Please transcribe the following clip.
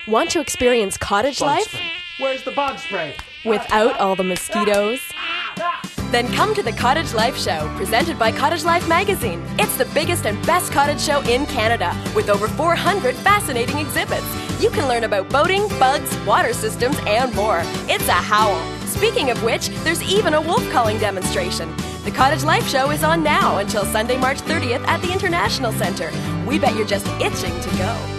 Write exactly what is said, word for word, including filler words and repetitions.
Want to experience cottage Bug life spray. Where's the bug spray? without all the mosquitoes? Then come to the Cottage Life Show, presented by Cottage Life magazine. It's the biggest and best cottage show in Canada, with over four hundred fascinating exhibits. You can learn about boating, bugs, water systems, and more. It's a howl. Speaking of which, there's even a wolf calling demonstration. The Cottage Life Show is on now until Sunday, March thirtieth at the International Centre. We bet you're just itching to go.